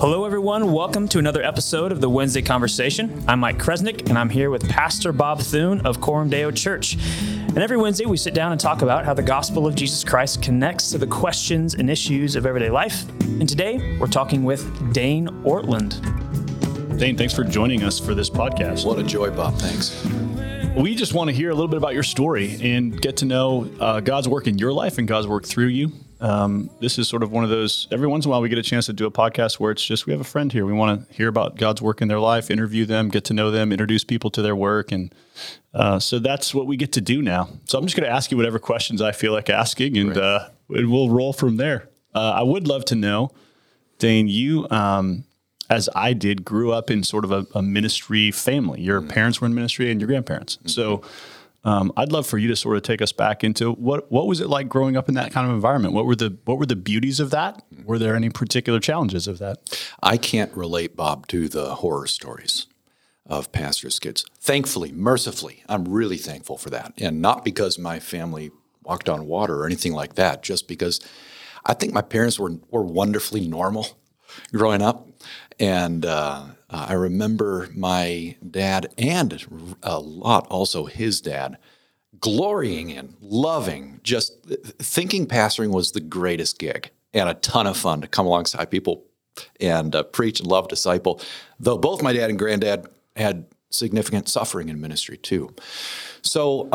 Hello, everyone. Welcome to another episode of the Wednesday Conversation. I'm Mike Kresnick, and I'm here with Pastor Bob Thune of Coram Deo Church. And every Wednesday, we sit down and talk about how the gospel of Jesus Christ connects to the questions and issues of everyday life. And today, we're talking with Dane Ortlund. Dane, thanks for joining us for this podcast. What a joy, Bob. Thanks. We just want to hear a little bit about your story and get to know God's work in your life and God's work through you. This is sort of one of those, every once in a while we get a chance to do a podcast where it's just, we have a friend here. We want to hear about God's work in their life, interview them, get to know them, introduce people to their work. And so that's what we get to do now. So I'm just going to ask you whatever questions I feel like asking, and we'll roll from there. I would love to know, Dane, you, as I did, grew up in sort of a ministry family. Your parents were in ministry and your grandparents. Mm-hmm. So I'd love for you to sort of take us back into what was it like growing up in that kind of environment? What were the beauties of that? Were there any particular challenges of that? I can't relate, Bob, to the horror stories of pastors' kids. Thankfully, mercifully, I'm really thankful for that. And not because my family walked on water or anything like that, just because I think my parents were wonderfully normal growing up. And I remember my dad, and a lot also his dad, glorying in, loving, just thinking pastoring was the greatest gig and a ton of fun to come alongside people and preach and love, disciple. Though both my dad and granddad had significant suffering in ministry too. So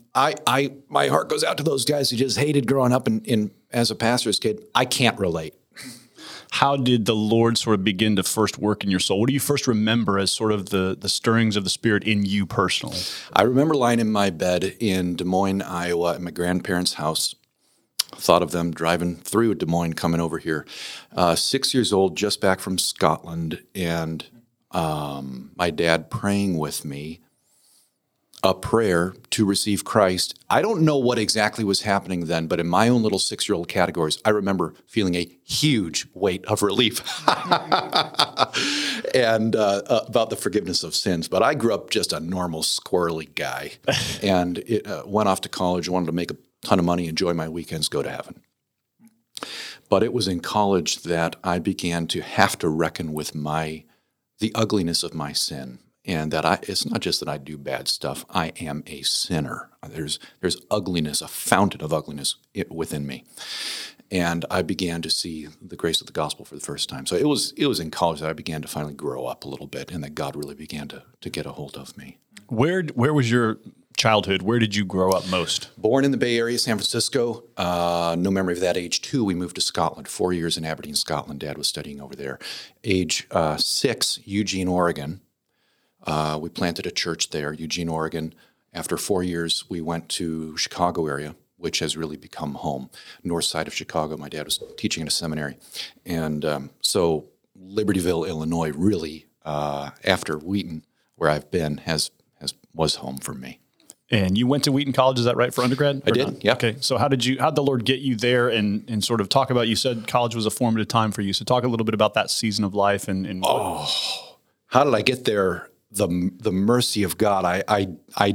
my heart goes out to those guys who just hated growing up in as a pastor's kid. I can't relate. How did the Lord sort of begin to first work in your soul? What do you first remember as sort of the stirrings of the Spirit in you personally? I remember lying in my bed in Des Moines, Iowa, at my grandparents' house. Thought of them driving through Des Moines, coming over here. 6 years old, just back from Scotland, and my dad praying with me a prayer to receive Christ. I don't know what exactly was happening then, but in my own little 6-year-old categories, I remember feeling a huge weight of relief and about the forgiveness of sins. But I grew up just a normal squirrely guy and went off to college, wanted to make a ton of money, enjoy my weekends, go to heaven. But it was in college that I began to have to reckon with the ugliness of my sin. And that it's not just that I do bad stuff. I am a sinner. There's ugliness, a fountain of ugliness within me. And I began to see the grace of the gospel for the first time. So it was in college that I began to finally grow up a little bit, and that God really began to get a hold of me. Where was your childhood? Where did you grow up most? Born in the Bay Area, San Francisco. No memory of that. Age 2, we moved to Scotland. 4 years in Aberdeen, Scotland. Dad was studying over there. Age 6, Eugene, Oregon. We planted a church there, Eugene, Oregon. After 4 years, we went to Chicago area, which has really become home. North side of Chicago, my dad was teaching in a seminary. And so Libertyville, Illinois, really, after Wheaton, where I've been, was home for me. And you went to Wheaton College, is that right, for undergrad? I did, yeah. Okay, so how'd the Lord get you there and sort of talk about, you said college was a formative time for you, so talk a little bit about that season of life. How did I get there? The mercy of God. I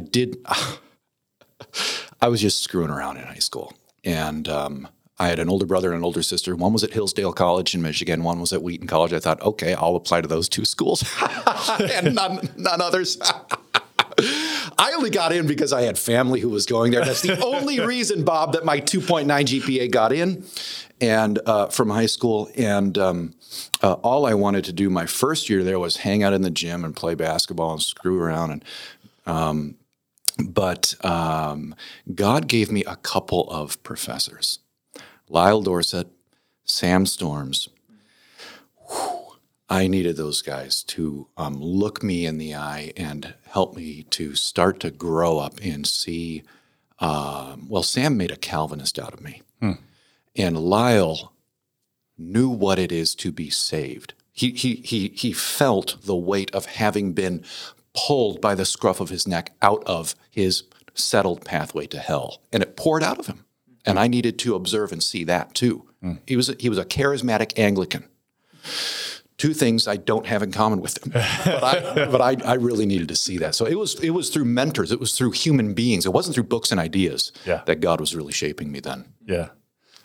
was just screwing around in high school. And I had an older brother and an older sister. One was at Hillsdale College in Michigan. One was at Wheaton College. I thought, okay, I'll apply to those two schools and none others. I only got in because I had family who was going there. That's the only reason, Bob, that my 2.9 GPA got in and from high school. And all I wanted to do my first year there was hang out in the gym and play basketball and screw around. But God gave me a couple of professors, Lyle Dorsett, Sam Storms. I needed those guys to look me in the eye and help me to start to grow up and see. Sam made a Calvinist out of me. And Lyle knew what it is to be saved. He felt the weight of having been pulled by the scruff of his neck out of his settled pathway to hell, and it poured out of him. And I needed to observe and see that too. He was a charismatic Anglican. Two things I don't have in common with him, but I really needed to see that. So it was through mentors, it was through human beings. It wasn't through books and ideas that God was really shaping me then. Yeah.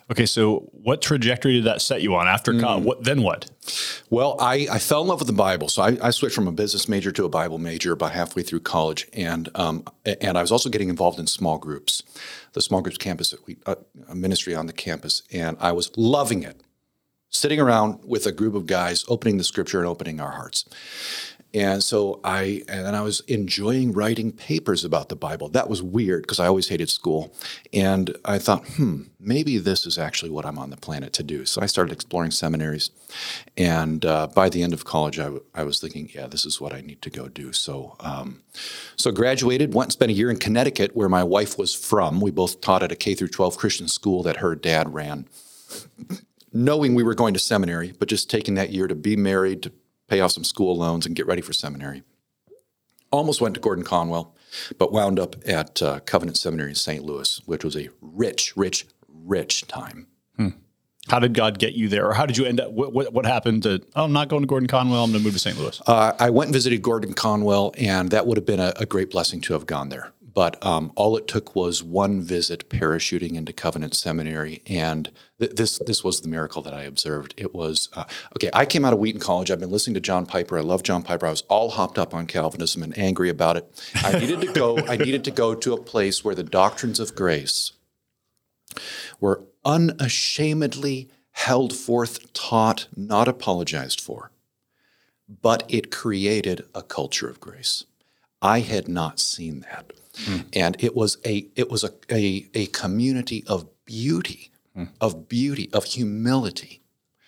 Okay, so what trajectory did that set you on after college? Then what? Well, I fell in love with the Bible. So I switched from a business major to a Bible major about halfway through college. And I was also getting involved in small groups, the small groups campus, a ministry on the campus. And I was loving it, sitting around with a group of guys, opening the scripture and opening our hearts. And so I was enjoying writing papers about the Bible. That was weird because I always hated school. And I thought, maybe this is actually what I'm on the planet to do. So I started exploring seminaries. And by the end of college, I was thinking, yeah, this is what I need to go do. So graduated, went and spent a year in Connecticut where my wife was from. We both taught at a K through 12 Christian school that her dad ran, knowing we were going to seminary, but just taking that year to be married, to pay off some school loans and get ready for seminary. Almost went to Gordon Conwell, but wound up at Covenant Seminary in St. Louis, which was a rich, rich, rich time. How did God get you there? Or how did you end up? What happened to, I'm not going to Gordon Conwell, I'm going to move to St. Louis? I went and visited Gordon Conwell, and that would have been a great blessing to have gone there. But all it took was one visit parachuting into Covenant Seminary, and this was the miracle that I observed. It was, I came out of Wheaton College. I've been listening to John Piper. I love John Piper. I was all hopped up on Calvinism and angry about it. I needed to go to a place where the doctrines of grace were unashamedly held forth, taught, not apologized for. But it created a culture of grace. I had not seen that. And it was a community of beauty, of humility,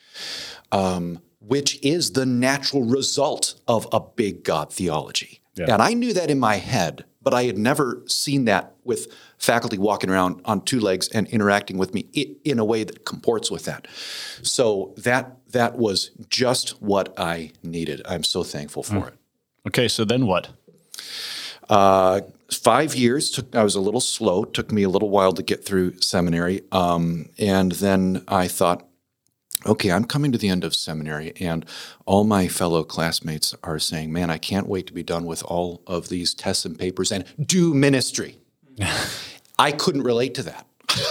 which is the natural result of a big God theology. Yeah. And I knew that in my head, but I had never seen that with faculty walking around on two legs and interacting with me in a way that comports with that. So that was just what I needed. I'm so thankful for it. Okay, so then what? 5 years, I was a little slow, took me a little while to get through seminary. And then I thought, okay, I'm coming to the end of seminary, and all my fellow classmates are saying, man, I can't wait to be done with all of these tests and papers and do ministry. I couldn't relate to that.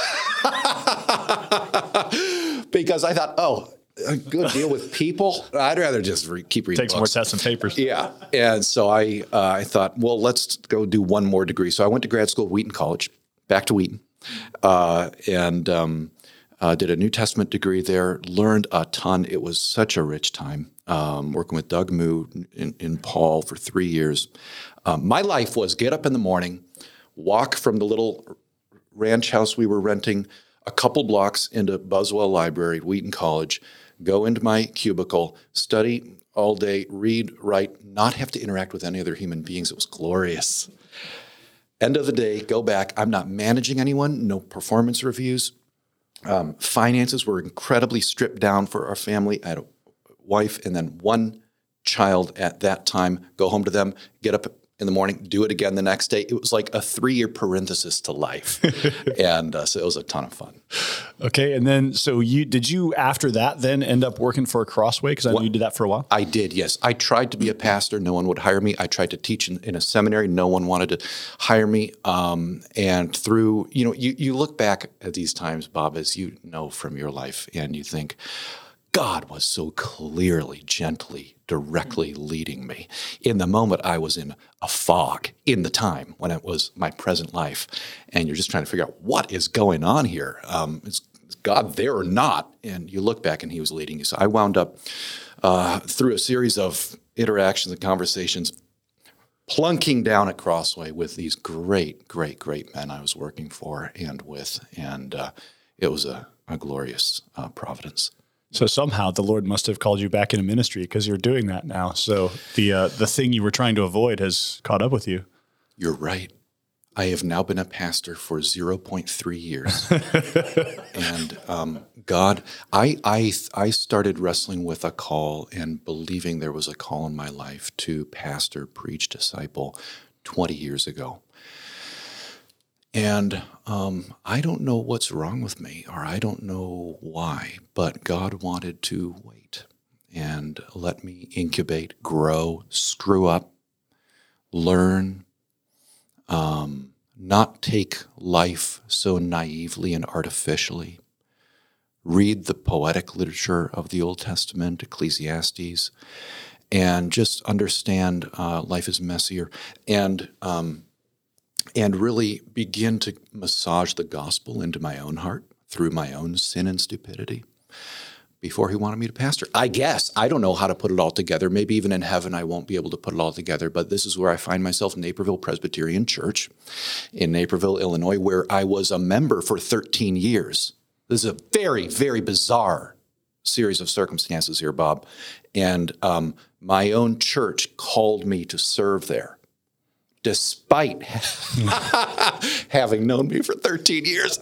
Because I thought, a good deal with people. I'd rather just keep reading books. More tests and papers. Yeah. And so I thought, well, let's go do one more degree. So I went to grad school at Wheaton College, back to Wheaton, and did a New Testament degree there, learned a ton. It was such a rich time, working with Doug Moo in Paul for 3 years. My life was get up in the morning, walk from the little ranch house we were renting a couple blocks into Buswell Library, Wheaton College, go into my cubicle, study all day, read, write, not have to interact with any other human beings. It was glorious. End of the day, go back. I'm not managing anyone, no performance reviews. Finances were incredibly stripped down for our family. I had a wife and then one child at that time. Go home to them, get up in the morning, do it again the next day. It was like a 3-year parenthesis to life. And so it was a ton of fun. Okay. And then, so did you after that then end up working for Crossway? Because I know you did that for a while. I did, yes. I tried to be a pastor. No one would hire me. I tried to teach in a seminary. No one wanted to hire me. And through, you look back at these times, Bob, as you know from your life, and you think, God was so clearly, gently, directly leading me. In the moment, I was in a fog in the time when it was my present life. And you're just trying to figure out what is going on here. Is God there or not? And you look back and he was leading you. So I wound up through a series of interactions and conversations, plunking down at Crossway with these great, great, great men I was working for and with. And it was a glorious providence. So somehow the Lord must have called you back into ministry because you're doing that now. So the thing you were trying to avoid has caught up with you. You're right. I have now been a pastor for 0.3 years. And God, I started wrestling with a call and believing there was a call in my life to pastor, preach, disciple 20 years ago. And I don't know what's wrong with me, or I don't know why, but God wanted to wait and let me incubate, grow, screw up, learn, not take life so naively and artificially, read the poetic literature of the Old Testament, Ecclesiastes, and just understand life is messier, and really begin to massage the gospel into my own heart through my own sin and stupidity before he wanted me to pastor. I guess. I don't know how to put it all together. Maybe even in heaven I won't be able to put it all together, but this is where I find myself, Naperville Presbyterian Church in Naperville, Illinois, where I was a member for 13 years. This is a very, very bizarre series of circumstances here, Bob. And my own church called me to serve there, despite having known me for 13 years.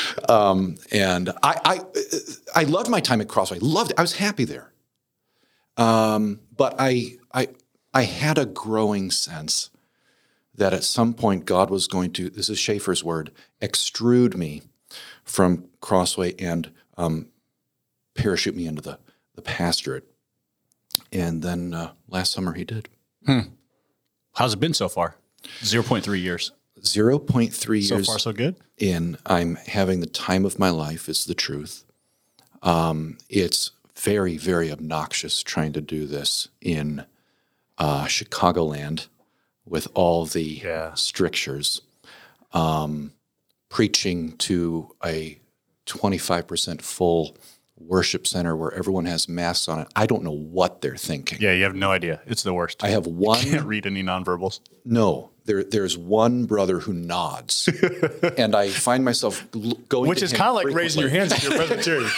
And I loved my time at Crossway. Loved it. I was happy there. But I had a growing sense that at some point God was going to, this is Schaeffer's word, extrude me from Crossway and parachute me into the pastorate. And then last summer he did. How's it been so far? 0.3 years. 0.3 years. So far, so good? I'm having the time of my life, is the truth. It's very, very obnoxious trying to do this in Chicagoland with all the strictures. Preaching to a 25% full worship center where everyone has masks on it. I don't know what they're thinking. Yeah, you have no idea. It's the worst. I have one. You can't read any nonverbals. No, there's one brother who nods, and I find myself going. Which to is him kind of like frequently. raising your hands if you're Presbyterian.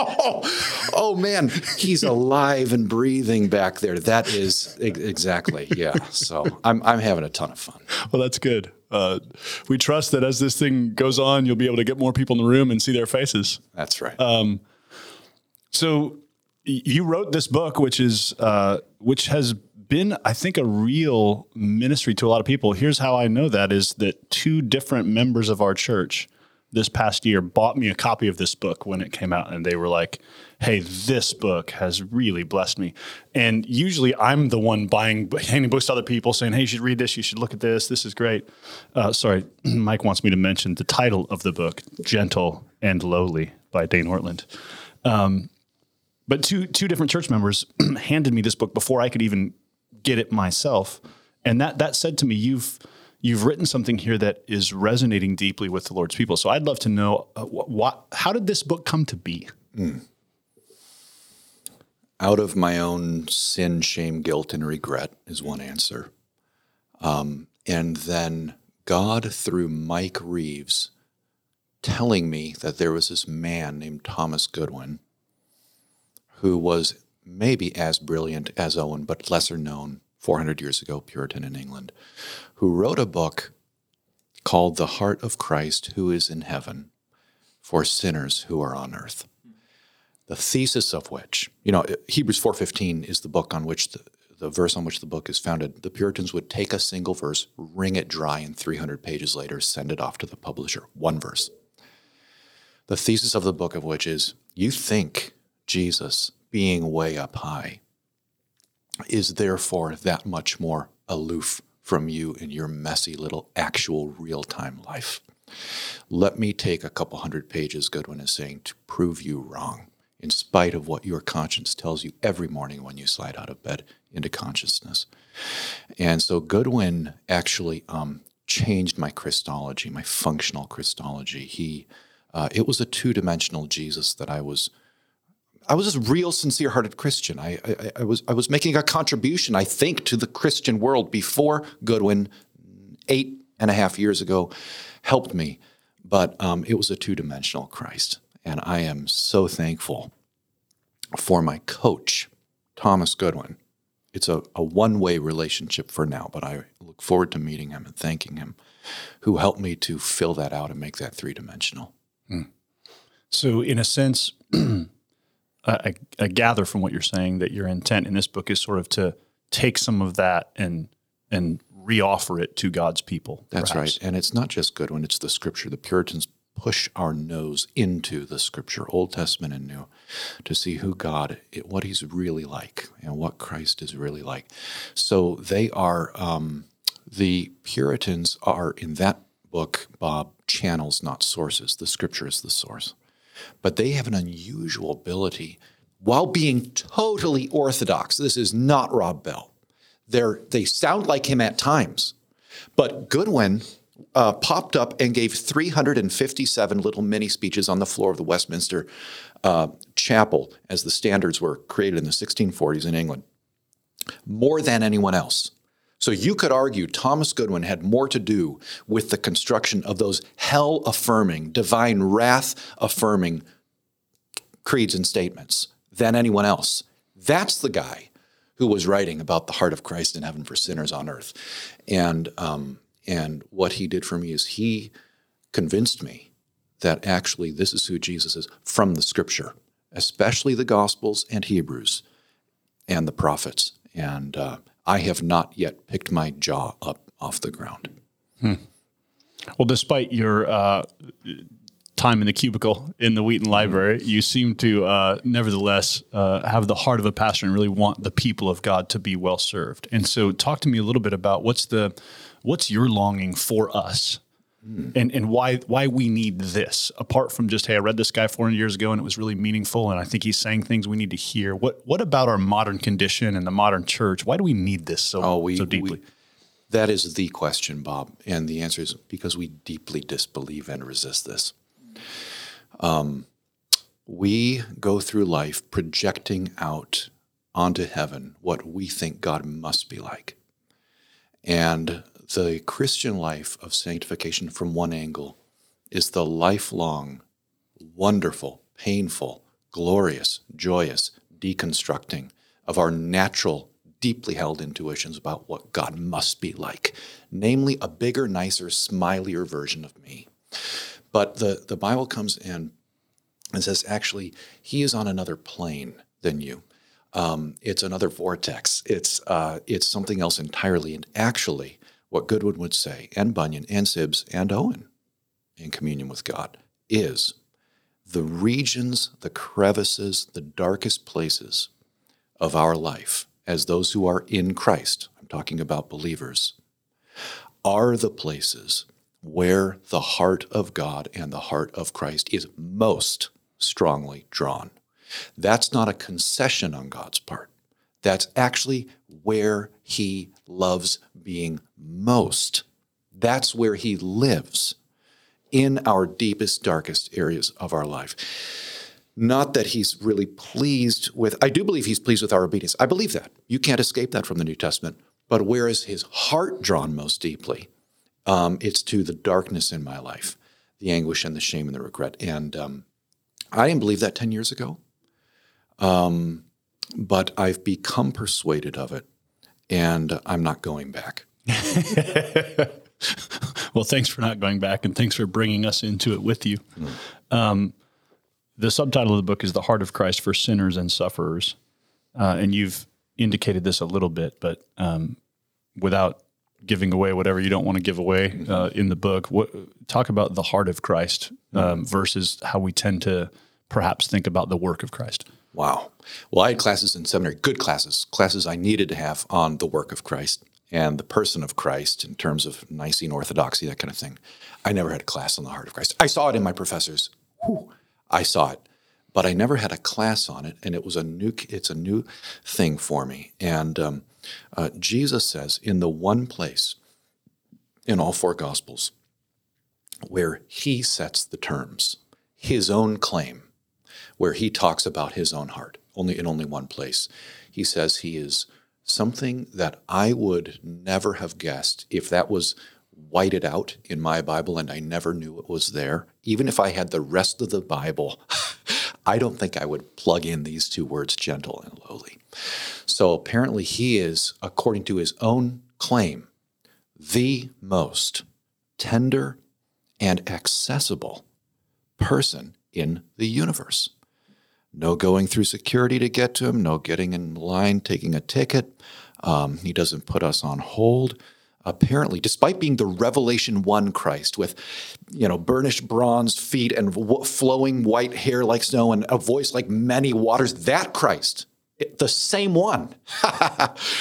Oh man, he's alive and breathing back there. That is exactly, yeah. So I'm having a ton of fun. Well, that's good. We trust that as this thing goes on, you'll be able to get more people in the room and see their faces. That's right. So you wrote this book, which has been, I think, a real ministry to a lot of people. Here's how I know that is that 2 different members of our church this past year bought me a copy of this book when it came out, and they were like, hey, this book has really blessed me. And usually I'm the one handing books to other people saying, hey, you should read this. You should look at this. This is great. Sorry, Mike wants me to mention the title of the book, Gentle and Lowly by Dane Ortland. But two different church members handed me this book before I could even get it myself. And that said to me, you've written something here that is resonating deeply with the Lord's people. So I'd love to know, how did this book come to be? Out of my own sin, shame, guilt, and regret is one answer. And then God, through Mike Reeves, telling me that there was this man named Thomas Goodwin who was maybe as brilliant as Owen, but lesser known, 400 years ago, Puritan in England, who wrote a book called The Heart of Christ Who is in Heaven for Sinners Who Are on Earth. The thesis of which, Hebrews 4:15 is the book on which the verse on which the book is founded. The Puritans would take a single verse, wring it dry, and 300 pages later send it off to the publisher. One verse. The thesis of the book of which is, you think Jesus, being way up high, is therefore that much more aloof from you in your messy little actual real-time life. Let me take a couple hundred pages, Goodwin is saying, to prove you wrong, in spite of what your conscience tells you every morning when you slide out of bed into consciousness. And so Goodwin actually changed my Christology, my functional Christology. It was a 2-dimensional Jesus that I was a real sincere-hearted Christian. I was making a contribution, I think, to the Christian world before Goodwin, 8.5 years ago, helped me. But it was a 2-dimensional Christ. And I am so thankful for my coach, Thomas Goodwin. It's a one-way relationship for now, but I look forward to meeting him and thanking him, who helped me to fill that out and make that 3-dimensional. So in a sense, I gather from what you're saying that your intent in this book is sort of to take some of that and reoffer it to God's people. That's perhaps. right. And it's not just Goodwin, it's the Scripture. The Puritans push our nose into the Scripture, Old Testament and New, to see who God, what he's really like and what Christ is really like. So they are, the Puritans are, in that book, Bob, channels, not sources. The Scripture is the source. but they have an unusual ability, while being totally orthodox. This is not Rob Bell. They sound like him at times, but Goodwin popped up and gave 357 little mini speeches on the floor of the Westminster Chapel as the standards were created in the 1640s in England, more than anyone else. So you could argue Thomas Goodwin had more to do with the construction of those hell-affirming, divine wrath-affirming creeds and statements than anyone else. That's the guy who was writing about the heart of Christ in heaven for sinners on earth. And what he did for me is he convinced me that actually this is who Jesus is from the Scripture, especially the Gospels and Hebrews and the prophets. And I have not yet picked my jaw up off the ground. Well, despite your time in the cubicle in the Wheaton Library, you seem to nevertheless have the heart of a pastor and really want the people of God to be well served. And so talk to me a little bit about what's your longing for us and why we need this, apart from just, hey, I read this guy 400 years ago and it was really meaningful and I think he's saying things we need to hear. What about our modern condition and the modern church? Why do we need this so deeply? That is the question, Bob. And the answer is because we deeply disbelieve and resist this. We go through life projecting out onto heaven what we think God must be like. And the Christian life of sanctification from one angle is the lifelong, wonderful, painful, glorious, joyous deconstructing of our natural, deeply held intuitions about what God must be like, namely a bigger, nicer, smilier version of me. But the Bible comes in and says, actually, he is on another plane than you. It's another vortex. It's something else entirely. And actually, what Goodwin would say, and Bunyan, and Sibbes, and Owen, in communion with God, is the regions, the crevices, the darkest places of our life, as those who are in Christ, I'm talking about believers, are the places where the heart of God and the heart of Christ is most strongly drawn. That's not a concession on God's part. That's actually where he loves being most. That's where he lives, in our deepest, darkest areas of our life. Not that he's really pleased with, I do believe he's pleased with our obedience. I believe that. You can't escape that from the New Testament. But where is his heart drawn most deeply? It's to the darkness in my life, the anguish and the shame and the regret. And I didn't believe that 10 years ago. But I've become persuaded of it, and I'm not going back. Well, thanks for not going back, and thanks for bringing us into it with you. The subtitle of the book is The Heart of Christ for Sinners and Sufferers, and you've indicated this a little bit, but without giving away whatever you don't want to give away in the book, talk about the heart of Christ versus how we tend to perhaps think about the work of Christ. Wow. Well, I had classes in seminary, good classes I needed to have on the work of Christ and the person of Christ in terms of Nicene orthodoxy, that kind of thing. I never had a class on the heart of Christ. I saw it in my professors. I saw it, but I never had a class on it, and it's a new thing for me. And Jesus says in the one place in all four Gospels where he sets the terms, his own claim, where he talks about his own heart, in only one place. He says he is something that I would never have guessed if that was whited out in my Bible and I never knew it was there. Even if I had the rest of the Bible, I don't think I would plug in these two words, gentle and lowly. So apparently he is, according to his own claim, the most tender and accessible person in the universe. No going through security to get to him, no getting in line, taking a ticket. He doesn't put us on hold. Apparently, despite being the Revelation 1 Christ with, burnished bronze feet and flowing white hair like snow and a voice like many waters, that Christ, the same one,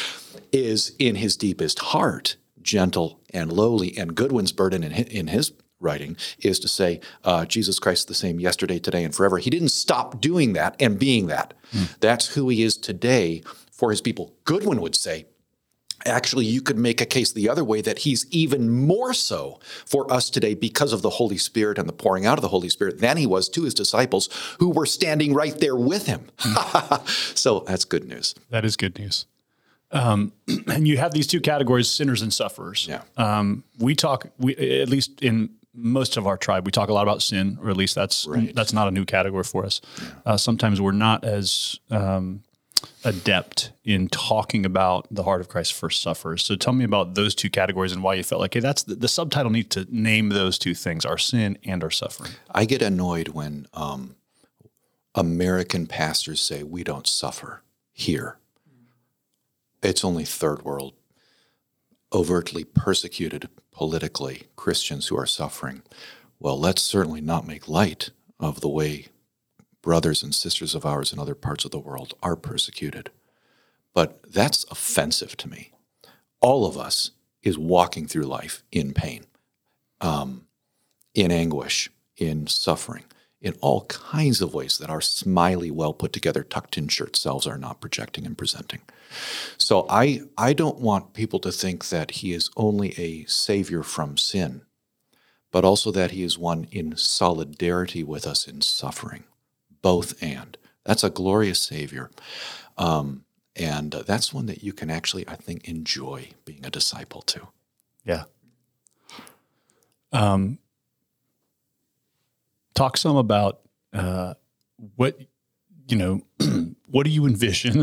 is in his deepest heart, gentle and lowly. And Goodwin's burden in his writing is to say, Jesus Christ the same yesterday, today, and forever. He didn't stop doing that and being that. That's who he is today for his people. Goodwin would say, actually, you could make a case the other way that he's even more so for us today because of the Holy Spirit and the pouring out of the Holy Spirit than he was to his disciples who were standing right there with him. So that's good news. That is good news. And you have these two categories, sinners and sufferers. Yeah. We at least in most of our tribe, we talk a lot about sin, or at least that's not a new category for us. Yeah. Sometimes we're not as adept in talking about the heart of Christ for sufferers. So tell me about those two categories and why you felt like, hey, that's the subtitle needs to name those two things, our sin and our suffering. I get annoyed when American pastors say we don't suffer here. It's only third world, overtly persecuted politically Christians who are suffering. Well, let's certainly not make light of the way brothers and sisters of ours in other parts of the world are persecuted. But that's offensive to me. All of us is walking through life in pain, in anguish, in suffering, in all kinds of ways that our smiley, well put together, tucked in shirt selves are not projecting and presenting. So I don't want people to think that he is only a savior from sin, but also that he is one in solidarity with us in suffering. Both and. That's a glorious Savior. And that's one that you can actually, I think, enjoy being a disciple to. Yeah. Talk some about what do you envision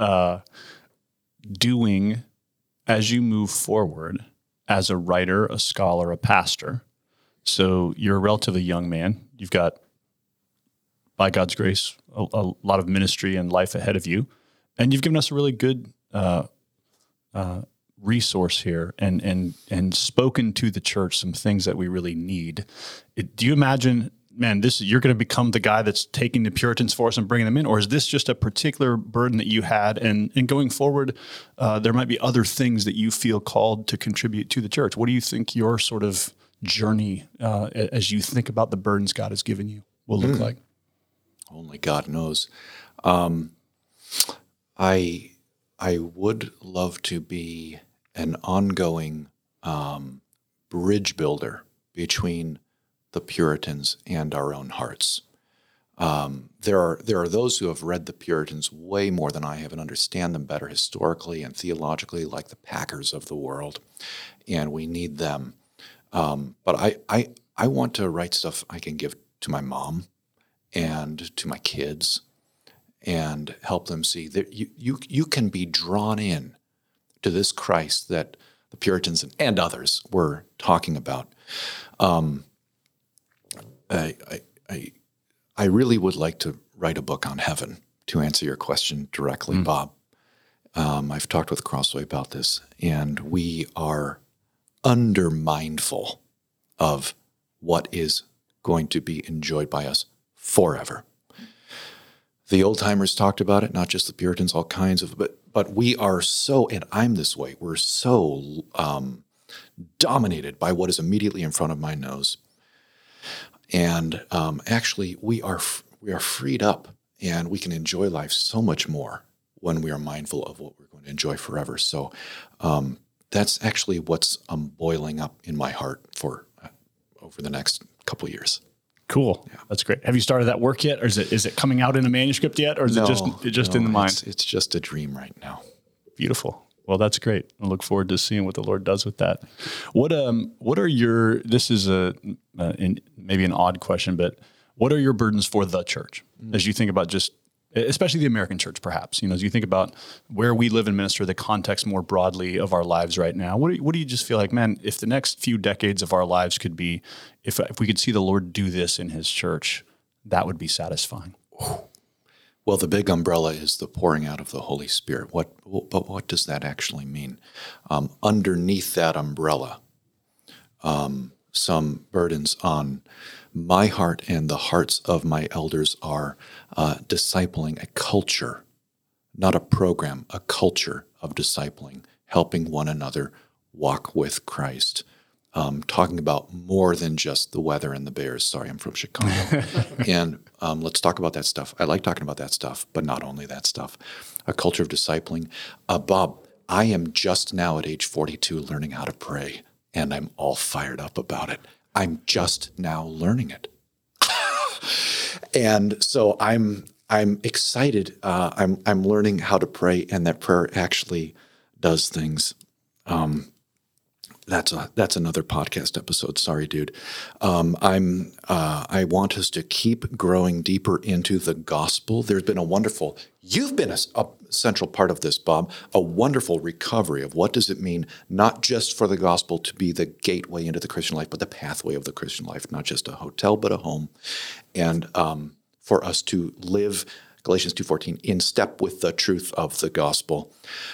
doing as you move forward as a writer, a scholar, a pastor? So you're a relatively young man. You've got, by God's grace, a lot of ministry and life ahead of you. And you've given us a really good resource here and spoken to the church some things that we really need. Do you imagine, man, you're going to become the guy that's taking the Puritans for us and bringing them in? Or is this just a particular burden that you had? And going forward, there might be other things that you feel called to contribute to the church. What do you think your sort of journey, as you think about the burdens God has given you, will look like? Only God knows. I would love to be an ongoing bridge builder between the Puritans and our own hearts. There are those who have read the Puritans way more than I have and understand them better historically and theologically, like the Packers of the world, and we need them. But I want to write stuff I can give to my mom and to my kids and help them see that you can be drawn in to this Christ that the Puritans and others were talking about. I really would like to write a book on heaven, to answer your question directly, Bob. I've talked with Crossway about this, and we are under-mindful of what is going to be enjoyed by us forever. The old-timers talked about it, not just the Puritans, all kinds of, but we are so, and I'm this way, we're so dominated by what is immediately in front of my nose. And actually, we are freed up, and we can enjoy life so much more when we are mindful of what we're going to enjoy forever. So that's actually what's boiling up in my heart for over the next couple of years. Cool. Yeah. That's great. Have you started that work yet? Or is it coming out in a manuscript yet? Or is it just in the mind? It's just a dream right now. Beautiful. Well, that's great. I look forward to seeing what the Lord does with that. What are your, this is maybe an odd question, but what are your burdens for the church as you think about just, especially the American church, perhaps, as you think about where we live and minister, the context more broadly of our lives right now? What do you just feel like, man, if the next few decades of our lives could be, if we could see the Lord do this in his church, that would be satisfying? Well, the big umbrella is the pouring out of the Holy Spirit. But what does that actually mean? Underneath that umbrella, some burdens on my heart and the hearts of my elders are discipling a culture, not a program, a culture of discipling, helping one another walk with Christ, talking about more than just the weather and the Bears. Sorry, I'm from Chicago. And let's talk about that stuff. I like talking about that stuff, but not only that stuff. A culture of discipling. Bob, I am just now at age 42 learning how to pray, and I'm all fired up about it. I'm just now learning it. And so I'm excited. I'm learning how to pray, and that prayer actually does things. That's another podcast episode. Sorry, dude. I want us to keep growing deeper into the gospel. There's been you've been a central part of this, Bob, a wonderful recovery of what does it mean, not just for the gospel to be the gateway into the Christian life, but the pathway of the Christian life, not just a hotel, but a home. And for us to live, Galatians 2:14, in step with the truth of the gospel.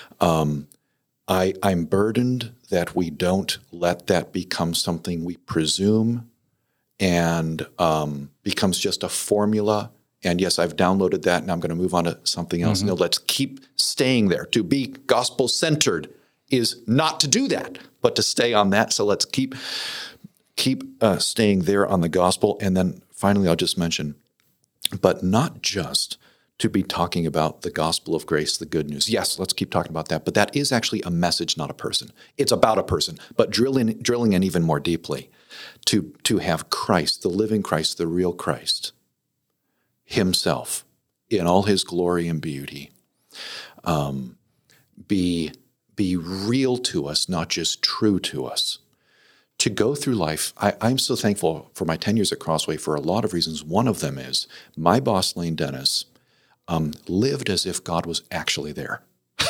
I'm burdened that we don't let that become something we presume and becomes just a formula. And yes, I've downloaded that and I'm going to move on to something else. No, let's keep staying there. To be gospel-centered is not to do that, but to stay on that. So let's keep staying there on the gospel. And then finally, I'll just mention, but not just to be talking about the gospel of grace, the good news. Yes, let's keep talking about that. But that is actually a message, not a person. It's about a person, but drilling in even more deeply to have Christ, the living Christ, the real Christ, himself in all his glory and beauty, be real to us, not just true to us. To go through life, I'm so thankful for my 10 years at Crossway for a lot of reasons. One of them is my boss, Lane Dennis, lived as if God was actually there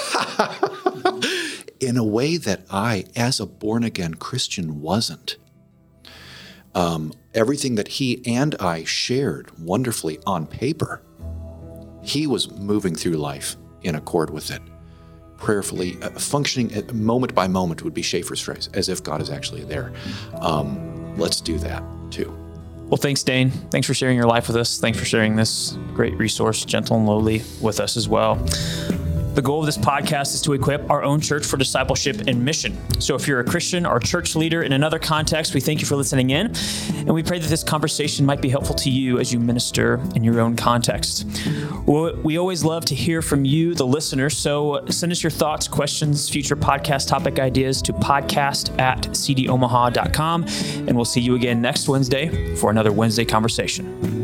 in a way that I, as a born-again Christian, wasn't. Everything that he and I shared wonderfully on paper, he was moving through life in accord with it, prayerfully, functioning moment by moment would be Schaeffer's phrase, as if God is actually there. Let's do that too. Well, thanks, Dane. Thanks for sharing your life with us. Thanks for sharing this great resource, Gentle and Lowly, with us as well. The goal of this podcast is to equip our own church for discipleship and mission. So if you're a Christian or a church leader in another context, we thank you for listening in, and we pray that this conversation might be helpful to you as you minister in your own context. We always love to hear from you, the listener, so send us your thoughts, questions, future podcast topic ideas to podcast@cdomaha.com, and we'll see you again next Wednesday for another Wednesday Conversation.